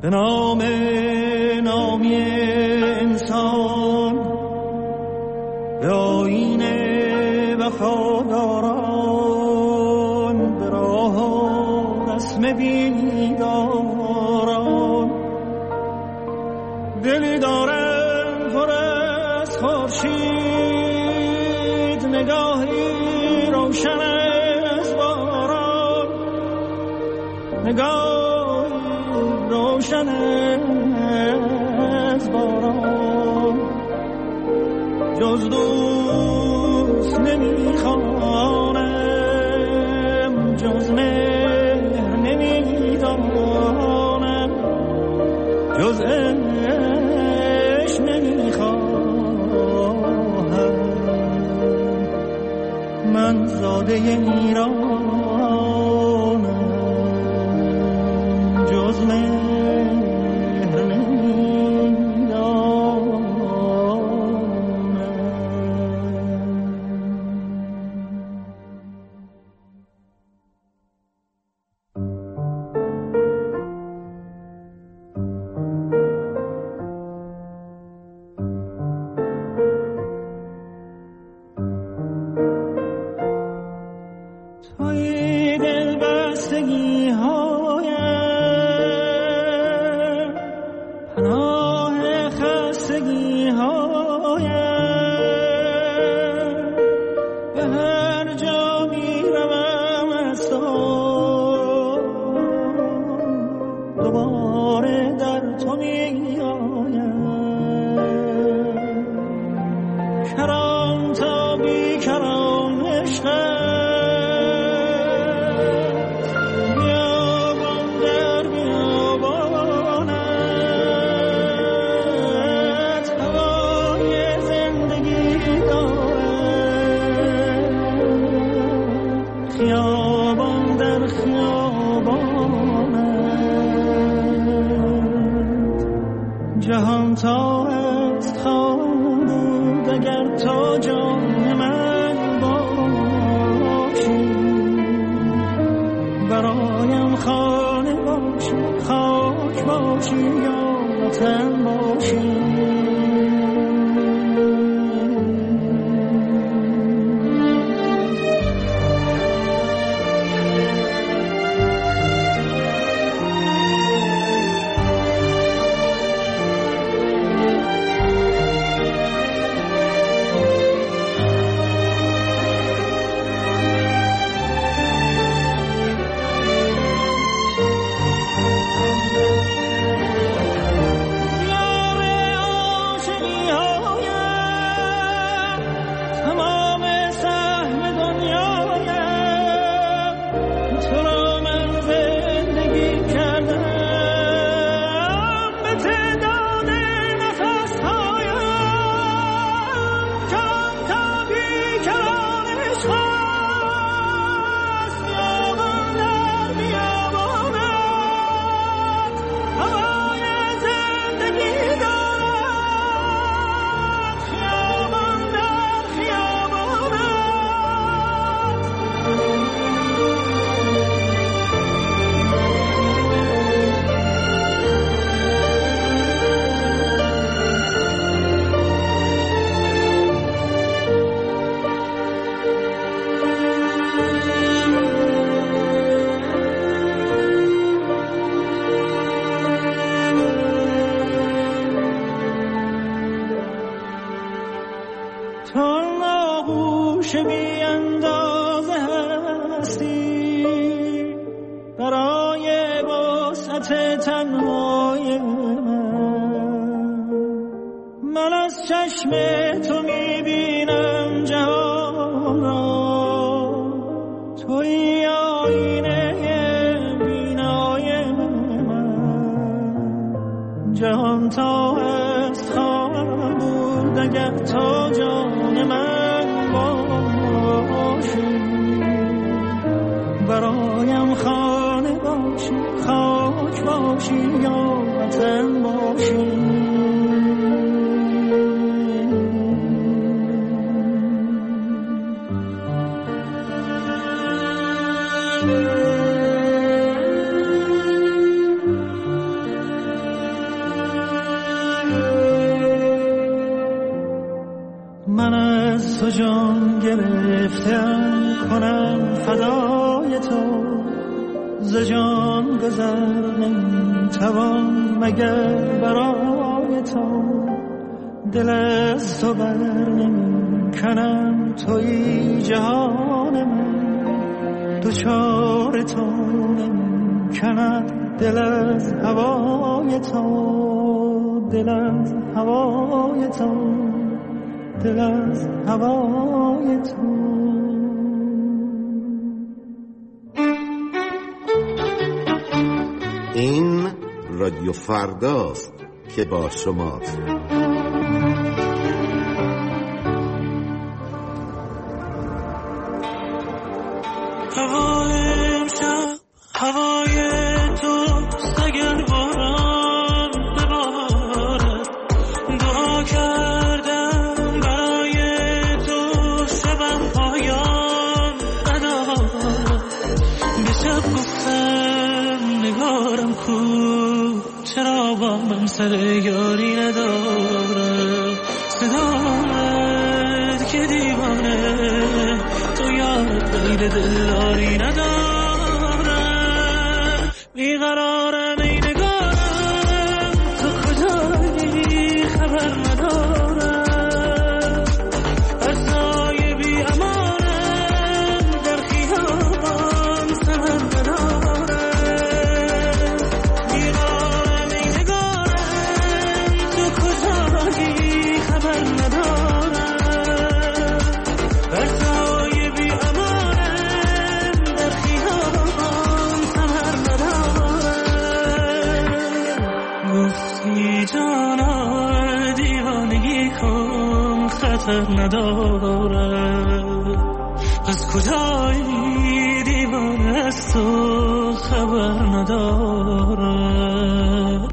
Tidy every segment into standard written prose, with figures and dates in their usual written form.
به نام نامی انسان، به آیین وفاداران، به راه و رسم بیداران. دلی دارم پر از خورشید، نگاهی روشن از باران، نگاهی روشن از باران. جز دوست نمیخوانم، جز مهر نمیدانم، جز عشق نمیخواهم. من زاده ایرانم، جز مهر نمیدانم. توی دل بستگی هایم، پناه خستگی هایم. به هر جا می روم از تو، دوباره در تو می آیم. کران تا بی کران عشقم، خیابان در خیابانت. جهان تا است خواهم بود اگر تو جان من باشی. برایم خانه باشی، خاک باشی یا وطن باشی. بی اندازه هستی برای وسعت تنهای من از چشم تو میبینم جهان را. توی آینه بینای من. جهان تا هست خواهم بود اگر تو جان من باشی. برایم خانه باشی، خاک باشی یا وطن باشی. من از تو جان گرفتم کنم فدای تو ز جان گذر نمیتوان مگر برای تو دل از تو بر نمی کنم توی جهان من دوچار تو نمی کند دل از هوای تو دل از هوای تو دل از هوای تو. این رادیو فرداست که با شماست. هوای امشب هوای توست اگر باران ببارد دعا کردم برای تو شبم پایان ندارد به شب گفتم نگارم کو چرا با من سر یاری ندارد صدامت که دیوانه تو یاد غیر دلداری ندارم بیقرارم ای نگارم تو کجایی خبر ندارم هر سایه بی امانم در خیابان سمر ندارم بیقرارم ای نگارم تو کجایی خبر ندارم هر سایه بی امانم در خیابان سمر ندارم گفتی جانا دیوانگی کن خطر ندارم از کجایی دیوانه از تو خبر ندارم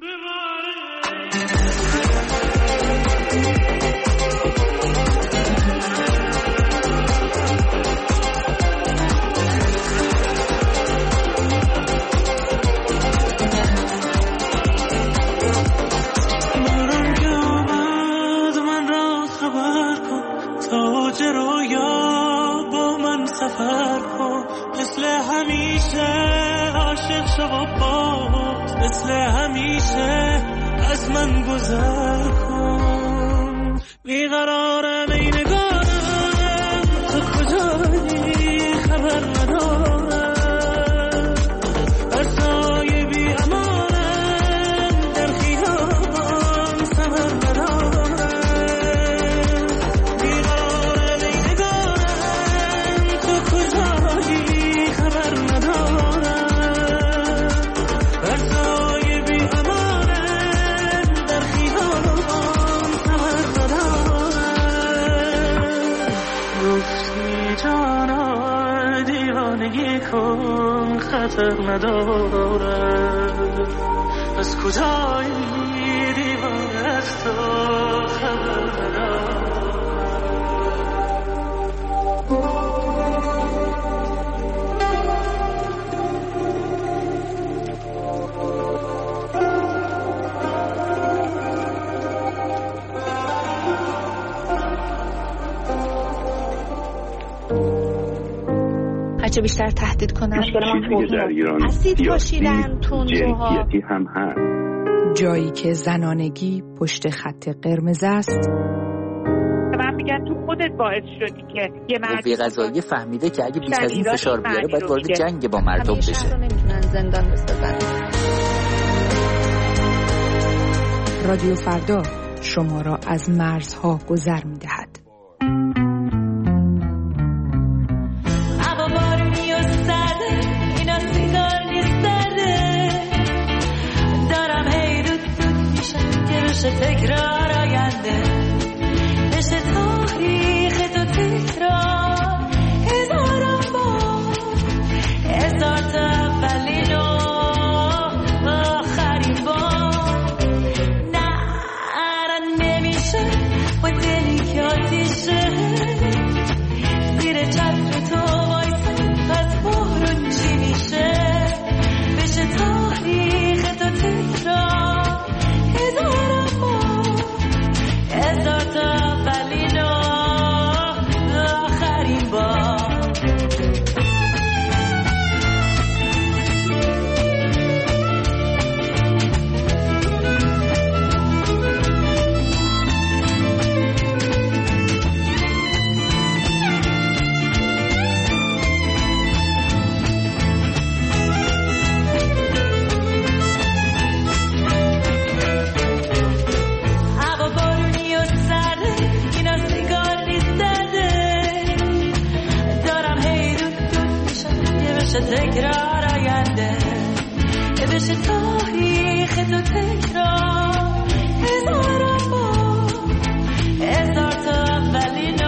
باران که آمد من را خبر کن تاج رویا با من سفر کن مثل همیشه عاشق شو و باز مثل همیشه از من گذر کن بیقرارم ای نگارم تو کجایی خبر ندارم هر سایه بی امانم در خیابان سمر ندارم بیقرارم ای نگارم تو کجایی خبر ندارم هر سایه بی امانم در خیابان سمر ندارم گفتی جانا دیوانگی کن خطر ندارم از کجایی دیوانه از تو خبر ندارم هرچه بیشتر تهدید کنن مشکل در ایران اسید پاشیدن تندروها جنسیتی هم هست. جایی که زنانگی پشت خط قرمز است. من میگن تو خودت باعث شدی که یه قوه قضاییه فهمیده که اگه بیش از این فشار بیاره باید وارد جنگ با مردم بشه. نمیتونن زندان بسازن. رادیو فردا شما را از مرزها گذر می‌دهد. تکرار آینده بشه تاریخ تو تکرار هزاران بار هزار تا اولین و آخرین بار نه نمیشه با دلی که آتیشه زیر چتر تو وایسه پس بارون چی میشه بشه تاریخ تو تکرار هزاران بار هزار تا اولین و تکرار آینده که بشه تاریخ تو تکرار هزار بار هزار تا اولین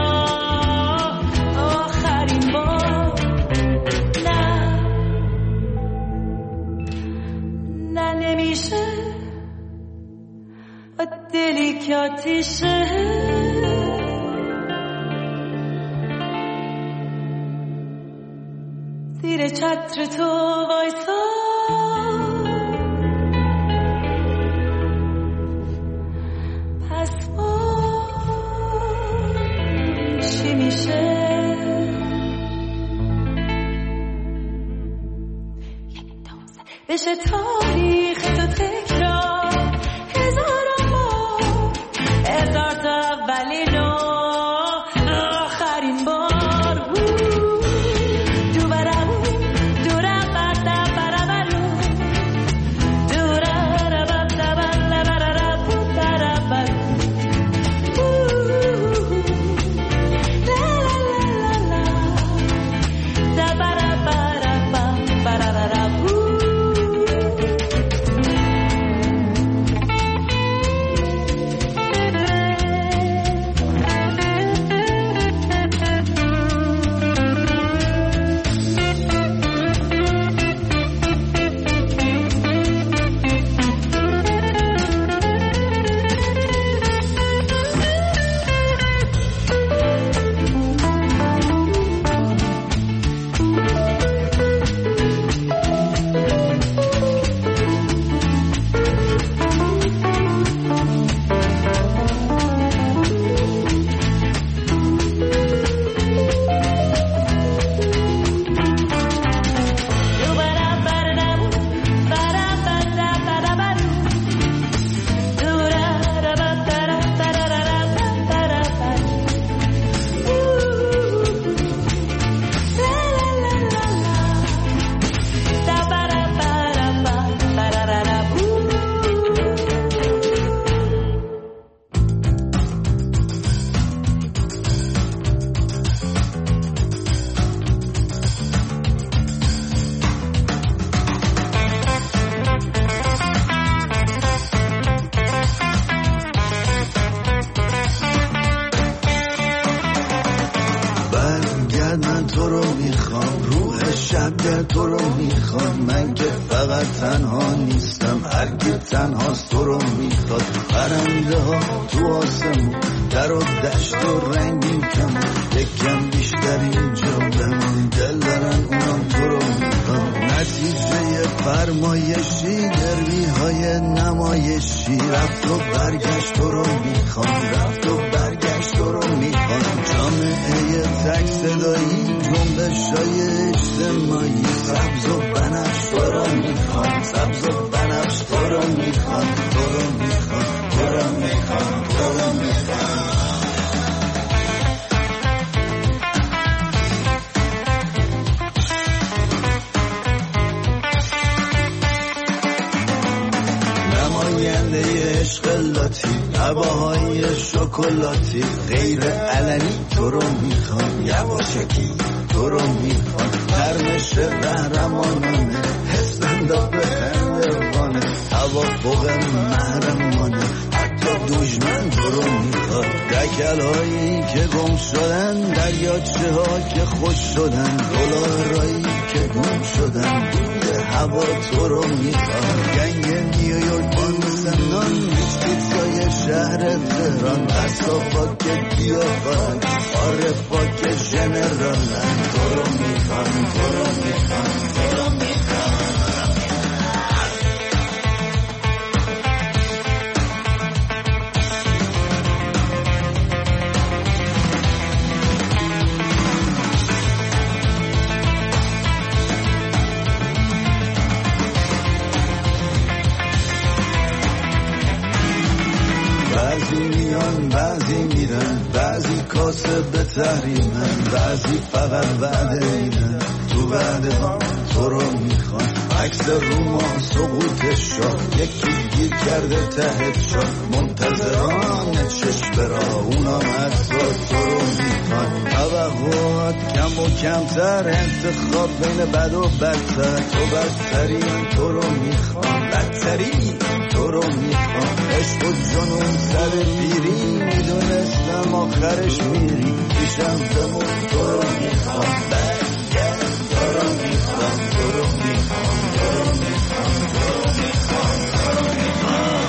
آخرین بار نه نمیشه و دلی که آتیشه زیر چتر تو وایسا پس چی میشه بشه تاریخ تو تکرار هزار بار هزار تا اولین آخرین بار تنها نیستم هرگز تنهاست تو رو میخواد پرنده ها تو آسمون در و دشت و رنگین کم یکم بیشتر اینجا بمون دل دارن اونم تو رو میخواد نتیجه فرمایشی دروی های نمایشی رفت و برگشت تو رو میخوام رفت و برگشت تو رو میخوام جامعه تک صدایی جنبش های اجتماعی سبز و بنفش تو رو میخوام سبز و بنفش تو رو میخوام تو رو میخوام تو رو میخوام تو رو میخوام نماینده عشق لاتی هواهای شکلاتی غیر علنی تو رو میخوام یواشکی تو رو میخوام ترمش قهرمانانه حسنده به خندوانه توافق محرمانه حتی دشمن تو رو میخواد دکل هایی که گم شدن دریاچه ها که خوش شدن دلارایی که گم شدن دود هوا تو رو میخواد گنگ نیویورک بانسنان پیتزای شهر تهران اصافا که بیافان عارفا که ژنرالن تو رو میخوام تو رو میخوام تو رو میخوام بعضی میرن بعضی کاسب تحریمن بعضی فقط وعده میدن تو وعده ها تو رو میخوان عکس روما سقوط شاه یکی گیر کرده تحت شاه منتظران چشم برا اونام عکسا تو رو میخوان توقعات کم و کمتر انتخاب بین بد و بدتر. تو بدتری تو رو میخوام، بدتری تو رو میخوام. عشق و جنون سر پیری میدونستم آخرش میری. پیشم بمون تو رو میخوام، تو رو میخوام، تو رو میخوام، تو رو میخوام، تو رو میخوام، تو رو میخوام.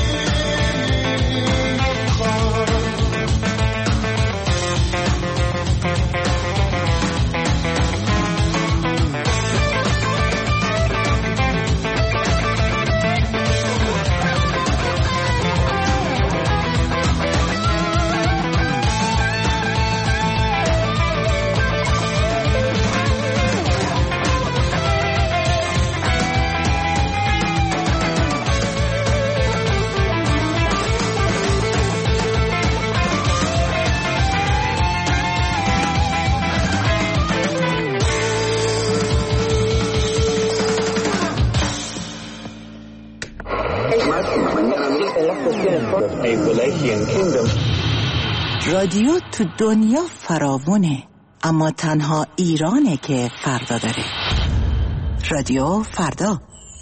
رادیو تو دنیا فراوونه، اما تنها ایرانه که فردا داره. رادیو فردا.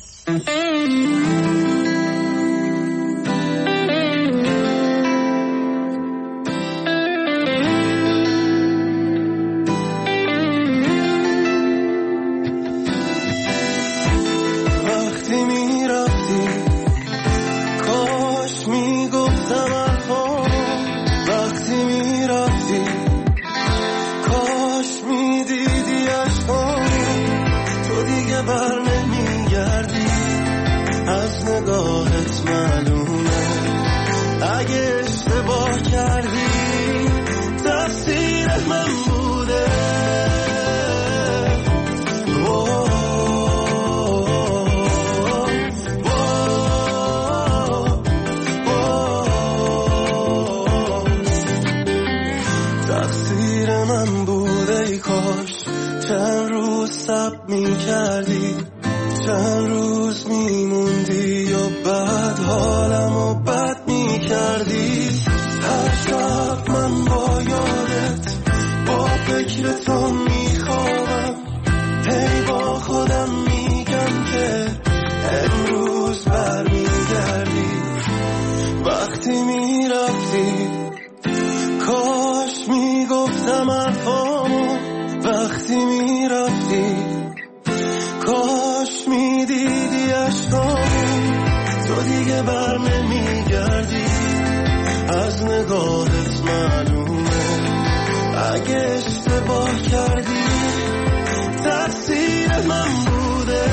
وقتی میرفتی کاش میگفتم وقتی میرفتی کاش میدیدی عشقامو. تو دیگه بر نمیگردی، از نگاهت معلومه. اگه اشتباه کردی تقصیر من بوده. چند روز صبر می‌کردی، چند روز میموندی و بعد حالمو بد می‌کردی. هر شب من با یادت با فکر تو میخوابم. هی با خودم میگم که امروز برمیگردی. وقتی میرفتی کاش میگفتم حرفامو. وقتی میرفتی کاش میدیدی عشقامو. تو دیگه بر نمیگردی، از نگاهت معلومه. اگه اشتباه کردی تقصیر من بوده.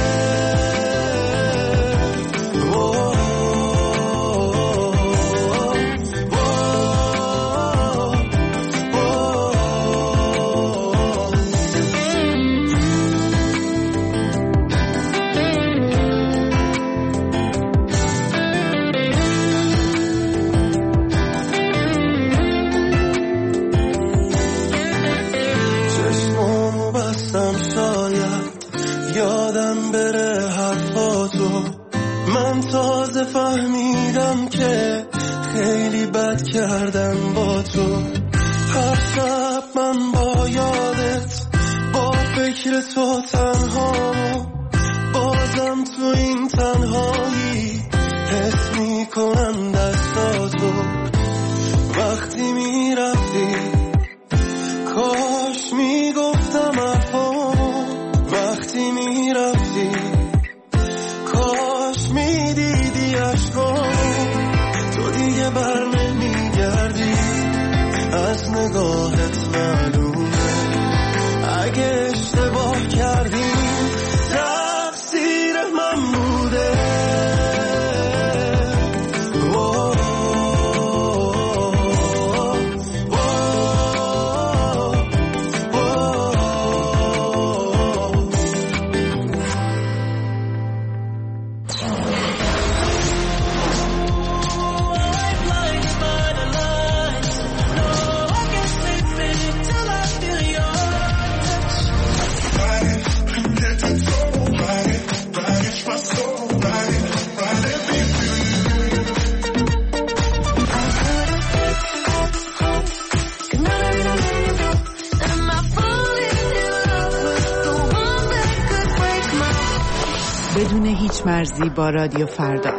تازه فهمیدم که خیلی بد کردم با تو. هر شب من با یادت با فکر تو تنهامو. بازم تو این تنهایی حس میکنم دستاتو. وقتی میرفتی کاش میگفتم حرفامو. وقتی میرفتی کاش میدیدی عشقامو. تو دیگه بر نمیگردی، از نگاهت معلومه. اگه اشتباه کردی تقصیر من بوده. بدون هیچ مرزی با رادیو فردا.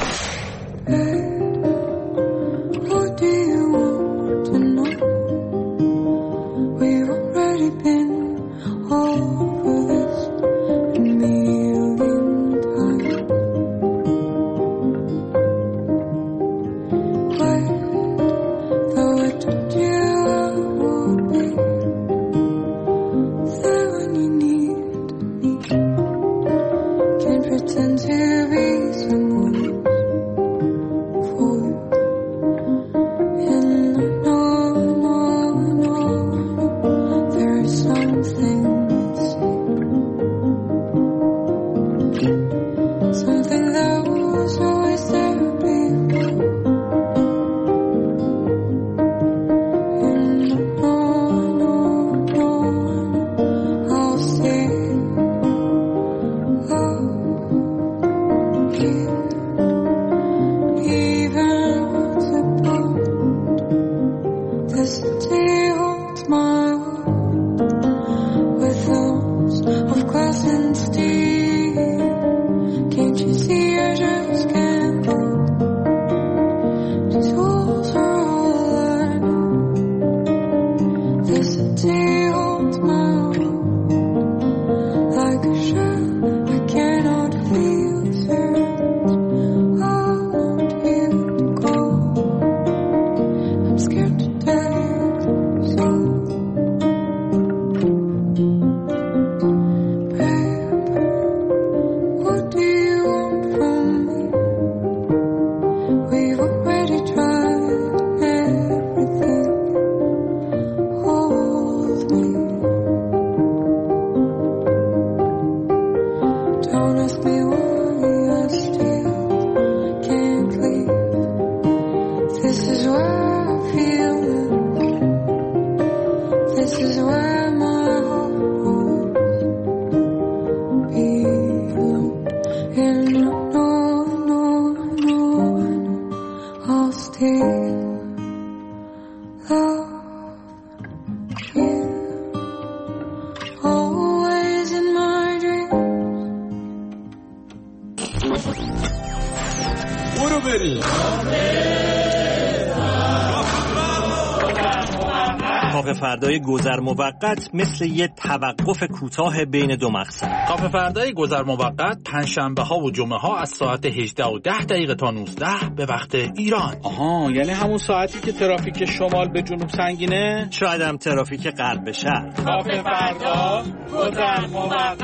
کافه فردای گذر موقت مثل یه توقف کوتاه بین دو مقصد. کافه فردای گذر موقت پنجشنبه ها و جمعه ها از ساعت 18:10 تا 19 به وقت ایران. آها، یعنی همون ساعتی که ترافیک شمال به جنوب سنگینه؟ شاید هم ترافیک غرب به شرق. کافه فردا گذر موقت.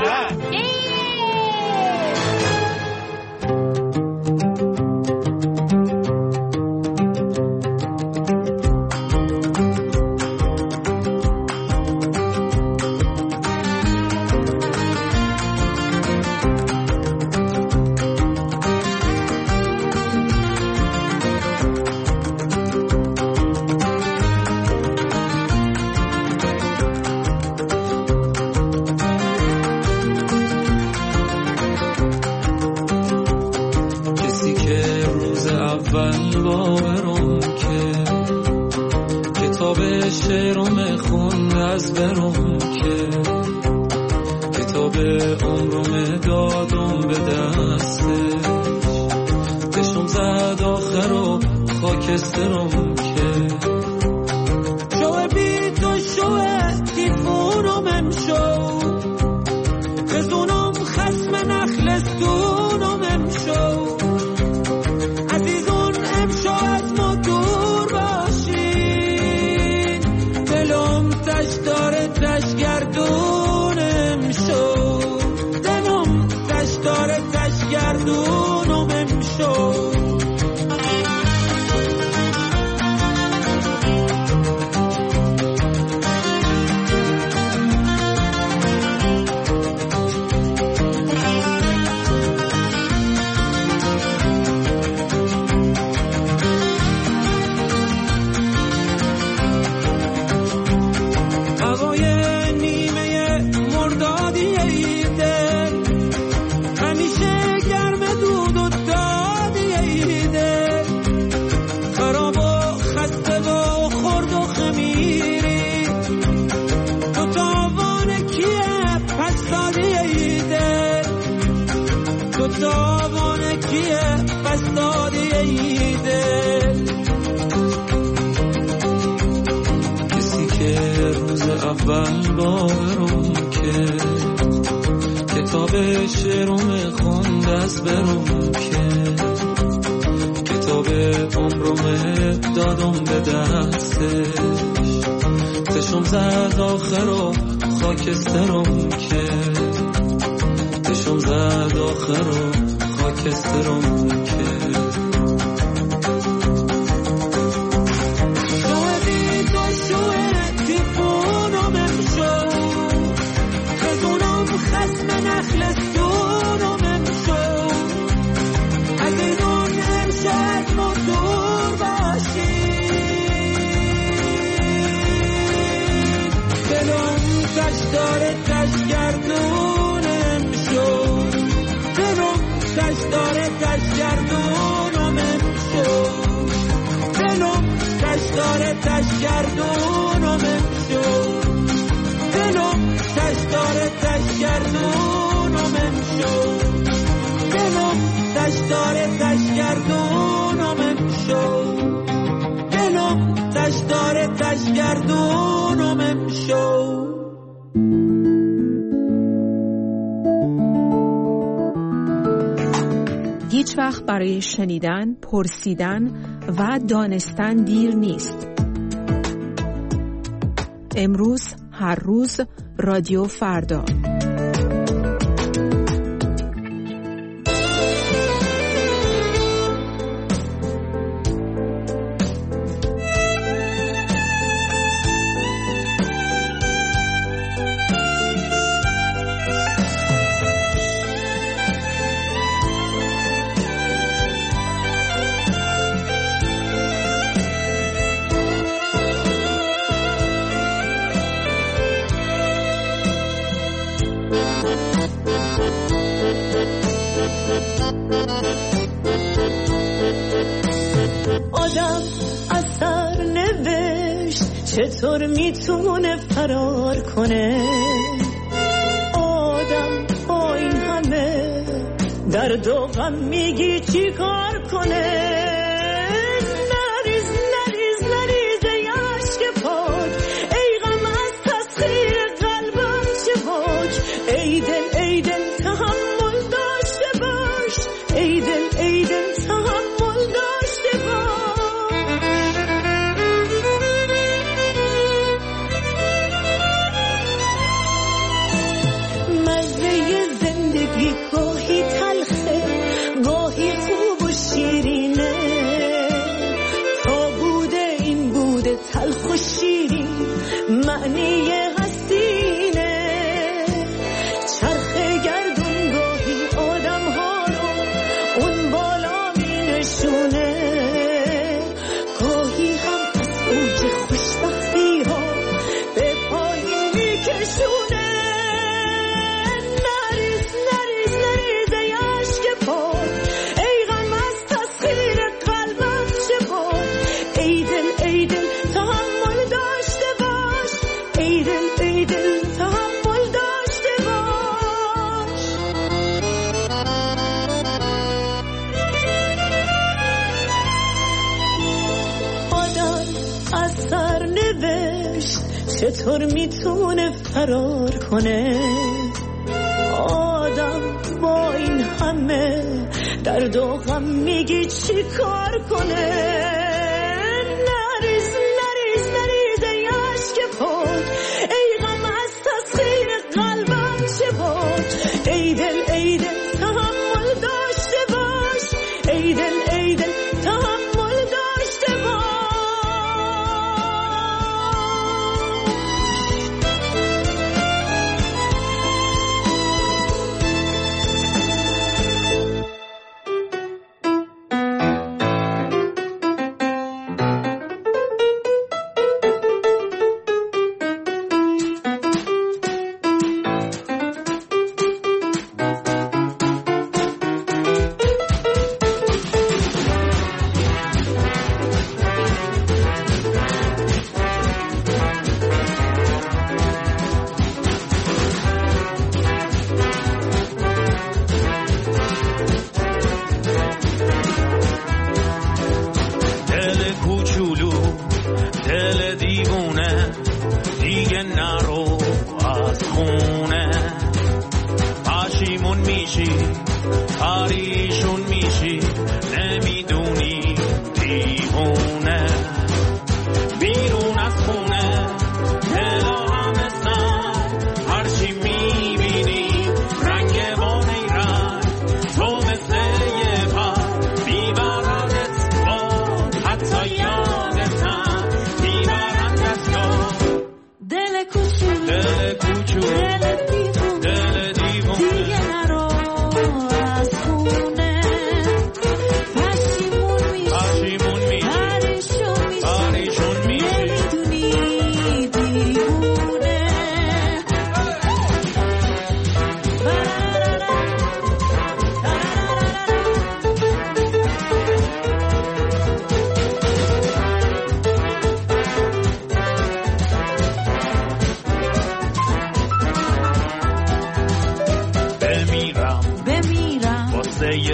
اول باورم که کتاب شعرم خوند از برم که کتاب عمرم دادم به دستش تشم زد آخر و خاکسترم که تشم زد آخر و خاکسترم که هیچ وقت برای شنیدن، پرسیدن و دانستن دیر نیست. امروز، هر روز، رادیو فردا. آدم اثر نوشت چطور میتونه فرار کنه؟ آدم با این همه درد و غم میگی چی کار کنه؟ نریز نریز نریز یشک پاک ای غم از تسخیر قلبم چه باک ای دل ای دل تحمل داشته باش ای دل ای دل تحمل داشته باش مزه زندگی گاهی تلخه گاهی خوب و شیرینه تا بوده این بوده تلخ و شیرین معنی هستینه چرخ گردون گاهی آدم ها رو اون بالا می نشونه گاهی هم از اوج خوشبختی ها به پایین می کشونه نریز نریز نریز یشک پاک ای غم از تسخیر قلبم چه باک ای دل ای دل تحمل داشته باش ای دل ای دل تحمل داشته باش آدم اثر نوشت چطور میتونه فرار کنه؟ آدم با این همه درد و غم میگی چی کار کنه؟ نریز نریز نریز یشک پاک ای غم از تسخیر قلبم چه باک ای دل ای دل تحمل داشته باش ای دل ای دل تحمل داشته باش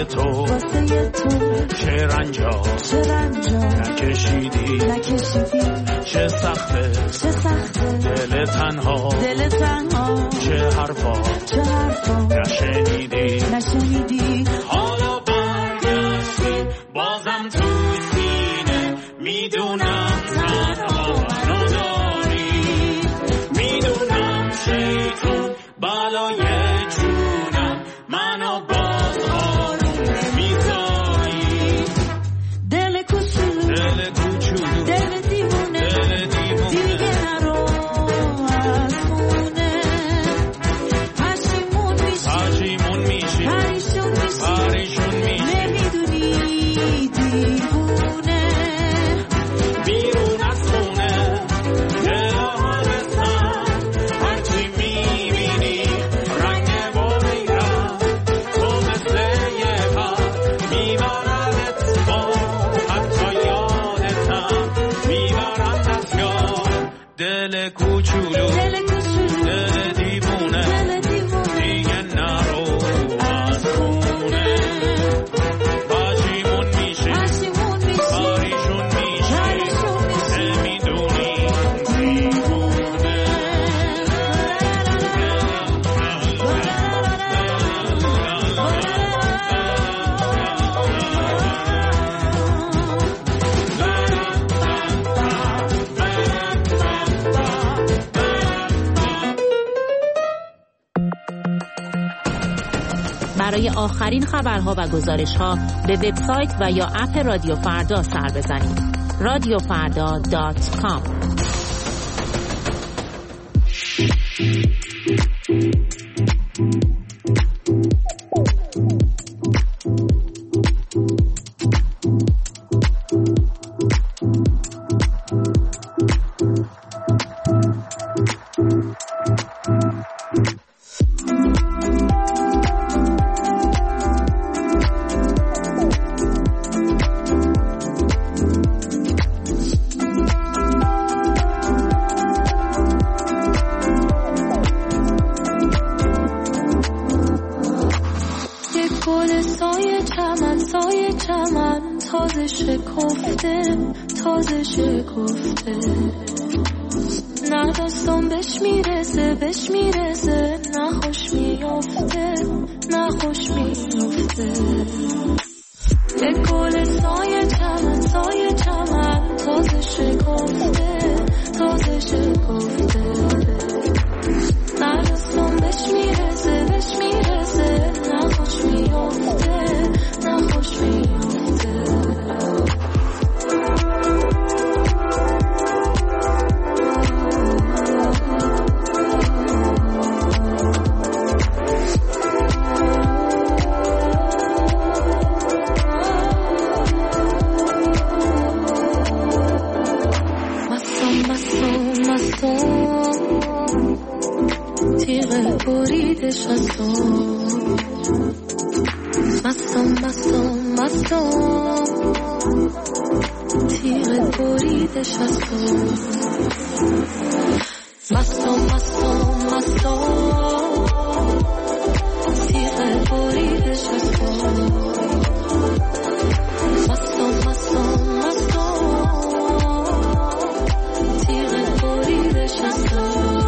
تو چه رنجا نکشیدی چه سخته دل تنها چه حرفا نشنیدی حالا برگشتی بازم تو سینه میدونم تنها منو داری میدونم شیطون بالای جونم منو باز آروم میذاری دل کوچولو دل دیوونه دیگه نرو از خونه پشیمون میشی پریشون میشی نمیدونی دیوونه بیرون از خونه دل آهرستن هرچی میبینی رنگ باریرم تو مثل یه پر میبردت با حتی یادتم میبرم دستگاه دل کوچولو دل دیوونه دیگه نرو از خونه پشیمون میشی پریشون میشی نمیدونی دیوونه برای آخرین خبرها و گزارش‌ها به وبسایت و یا اپ رادیو فردا سر بزنید. radiofarda.com. تازه شکفته نه دستم بهش میرسه نه خوش میافته یک گل سایه چمن تازه شکفته نه دستم بهش میرسه نه خوش میافته تیغ بریدش از تو مستم تیغ بریدش از تو مستم تیغ بریدش از تو مستم تیغ بریدش از تو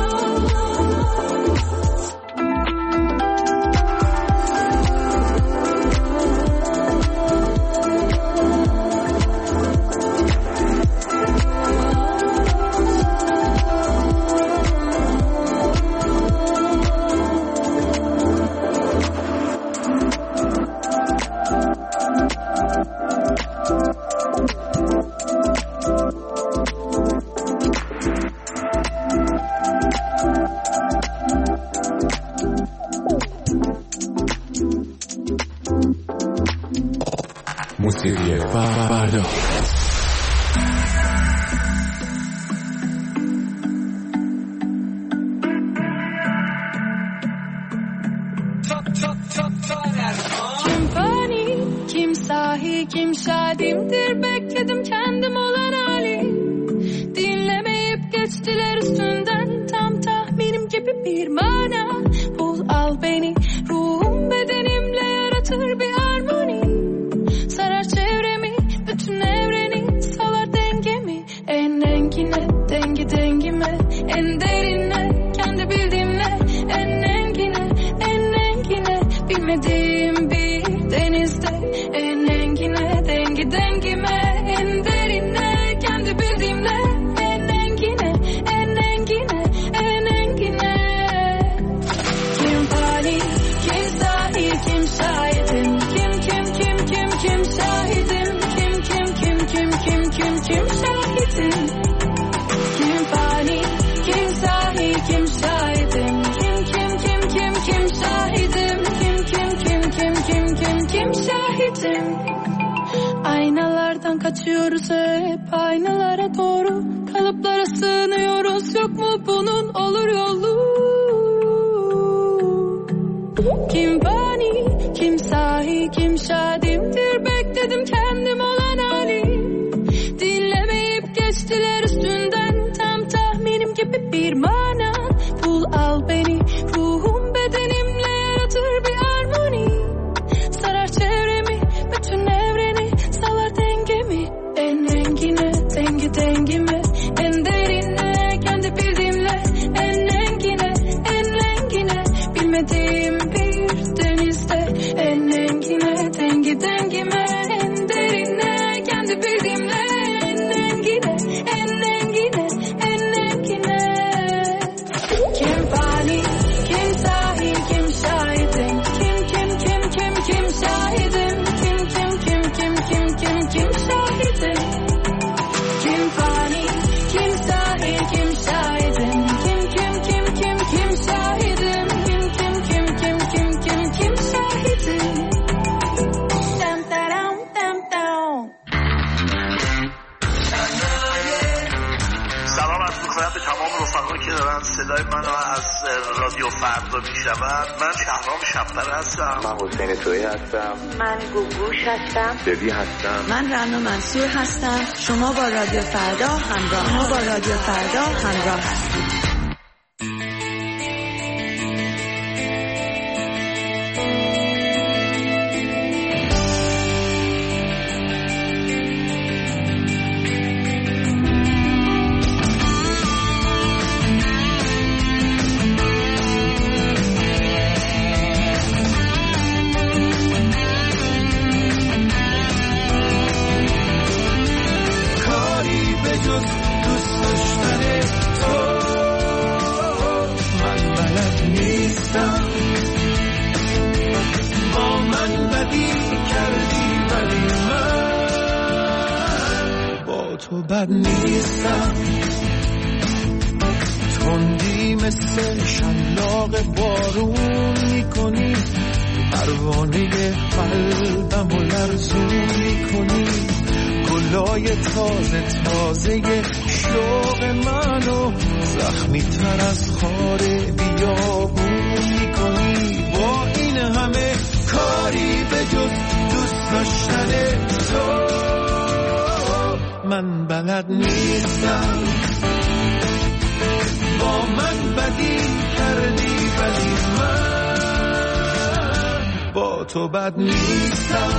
موسیقی فردا. Kim sahi kim şadimdir bekledim kendim olan hali dinlemeyip geçtiler üstünden tam tahminim gibi bir mana bul al beni ruhum bedenimle yaratır bir harmoni bildiğimle, en derinle, kendi bildiğimle, en engine, en engine, bilmediğim bir denizde, en engine, dengi dengime, en derinle, kendi bildiğimle, en engine, en engine, en engine. Kim fani, kim sahi, kim şahidim, kim şahidim, kim şahidim. Kim fani, kim sahi, kim şahidim, kim şahidim, kim şahidim. Aynalardan kaçıyoruz hep aynalara doğru, kalıplara sığınıyoruz, yok mu bunun olur yolu? Kim fani, kim sahi, kim şadimdir, bekledim kendim olan hali. Dinlemeyip geçtiler üstünden, tam tahminim gibi bir mana. Bul al beni, ruhum bedenimle yaratır bir armoni. Sarar çevremi, bütün evreni, salar dengemi. En engine, dengi dengime, en derinle, kendi bildiğimle, en engine, en engine, bilmediğim bir denizde, en engine, dengi dengime, en derinle, kendi bildiğimle, en engine, en engine, en engine. Kim fani, kim sahi, kim şahidim, kim şahidim, kim şahidim. Kim fani, kim sahi, kim şahidim, kim şahidim, kim şahidim. Dam dam dam dam. سلام عرض می‌کنم به تمام رفقایی که دارن صدای منو از رادیو فردا میشنون. من شهرام شب‌پر هستم. من حسین تویی هستم. من گوگوش هستم. دبی هستم. من رنا منصور هستم. شما با رادیو فردا همراه هستید. تو بد نیستم، تندی مثل شلاق بارون میکنی، پروانه قلبم و لرزون میکنی، گلای تازه شوق منو زخمی تر از خار بیابون میکنی. با این همه کاری به جز دوست داشتن تو من بلد نیستم. با من بدی کردی ولی من با تو بد نیستم.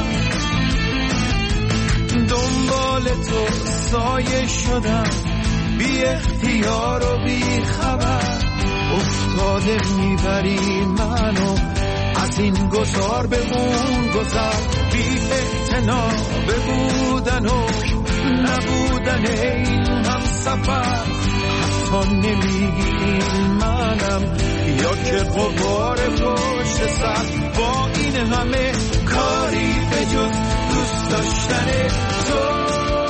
دنبال تو سایه شدم، بی اختیار و بی خبر افتاده میبری منو از این گذار به اون گذر، بی اعتنا به بودن و نبودن این هم سفر. حتی نمیگی منم یا که غبار پشت سر. با این همه کاری به جز دوست داشتن تو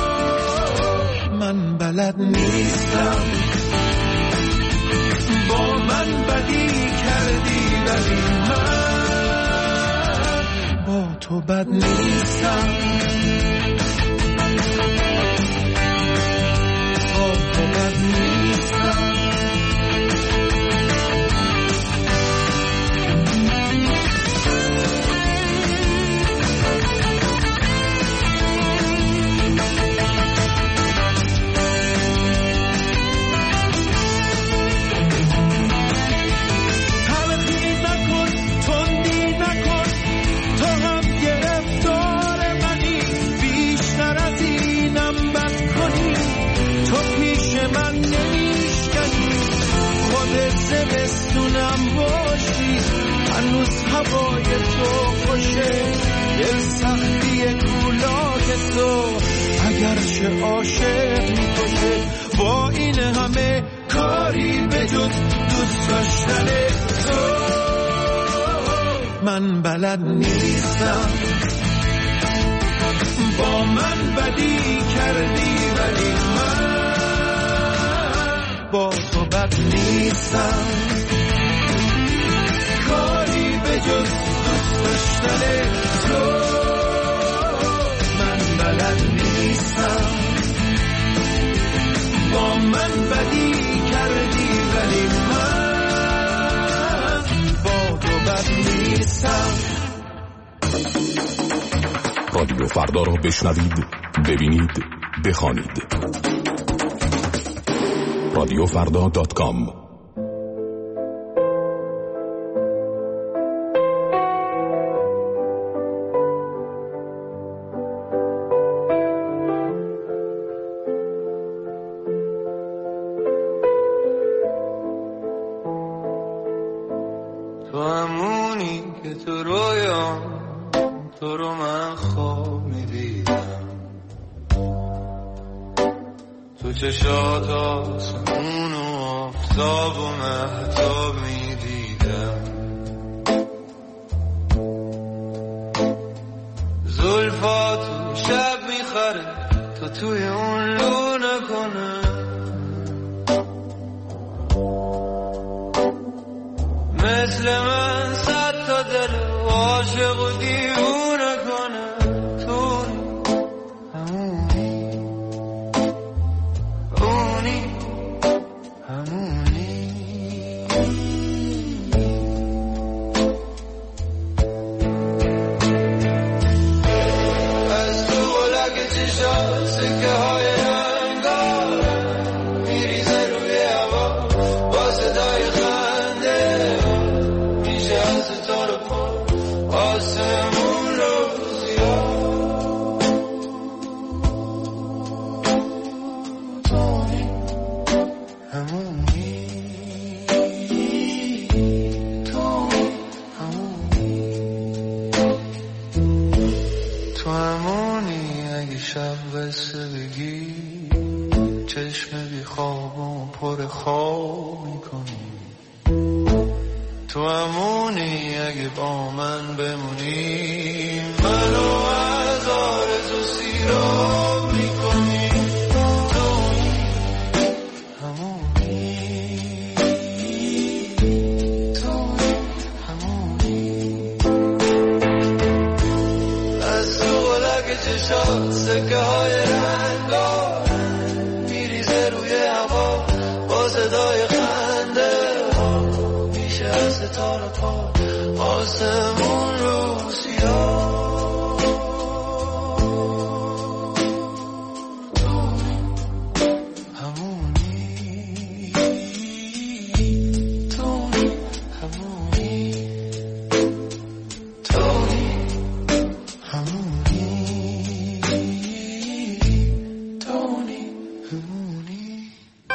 من بلد نیستم. با من بدی کردی ولی من با تو بد نیستم. با تو بد نیستم. من زمستونم باشی هنوز هوای تو خوشه دل سختی کولاک تو اگرچه عاشق میکشه با این همه کاری به جز دوست داشتن تو من بلد نیستم با من بدی کردی ولی من با تو بد نیستم کاری به جز دوست داشتن تو من بلد نیستم با من بدی کردی ولی من با تو بد نیستم. رادیو فردا را بشنوید، ببینید، بخوانید. radiofrda.com. تو همونی که تو رویام تو رو من خواب میدیدم تو چشات آسمون و آفتاب و مهتاب میدیدم زلفاتو شب میخره تو توی اون لو نکنه مثل من صد تا دل عاشق و دیوونه کنه تو همونی اونی همونی از تو بلک چشم سکه های رنگار میریزه روی هوا با صدای خنده میشه از ستاره پا آسمون رو زیاد تونی همونی تونی همونی تو همونی اگه شب بسته بگی چشم بی خواب و پر خواب میکنی تو همونی اگه با من بمونی منو از آرزو سیراب میکنی توی همونی توی همونی از تو بلک چشات سکه های رنگار میریزه روی هوا با صدای خنده از ستاره پا آسمون رو سیاه توی همونی توی همونی توی همونی توی همونی.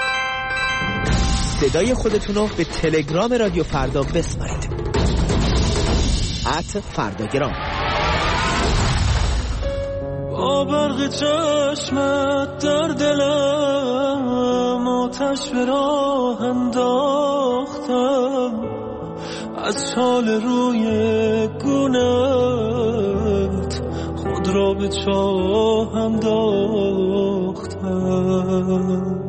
صدای خودتون رو به تلگرام رادیو فردا بسپارید. @فرداگرام. با برق چشمت در دلم آتش به راه انداختم از چال روی گونت خود را به چاه انداختم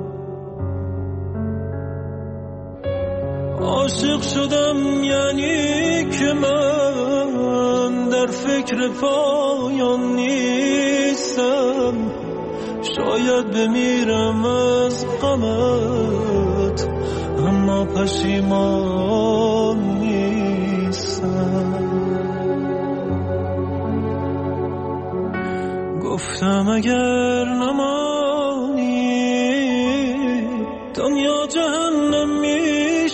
عاشق شدم یعنی که من در فکر پایان نیستم شاید بمیرم از غمت اما پشیمان نیستم گفتم اگر نمانی دنیا جهنم می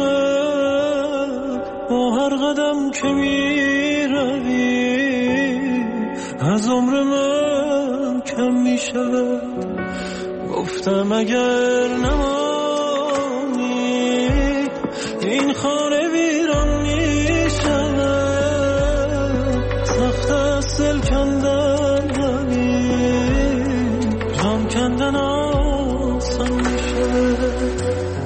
شود با هر قدم که می روی از عمر من کم می شود گفتم اگر نمانی این خانه ویران می شود، سخت است دل کندن ولی جان کندن آسان می شود.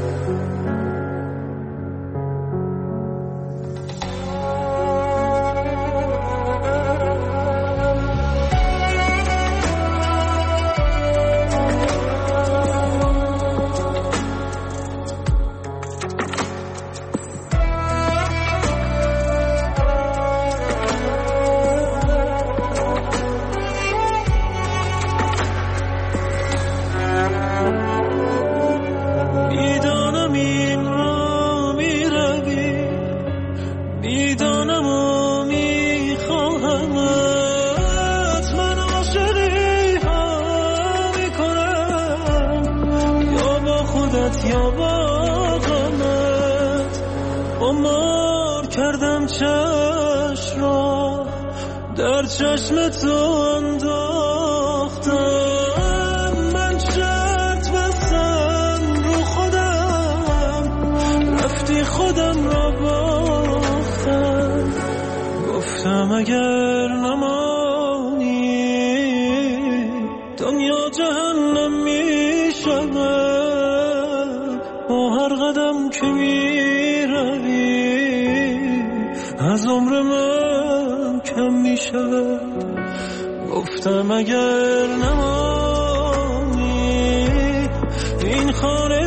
یا با غمت عمر کردم چشم را در چشم تو انداختم، من شرط بستم رو خودم، رفتی خودم را باختم، گفتم اگر نمانی دنیا جهنم می شود، با هر قدم که می روی از عمر من کم می شود. گفتم اگر نمانی این خانه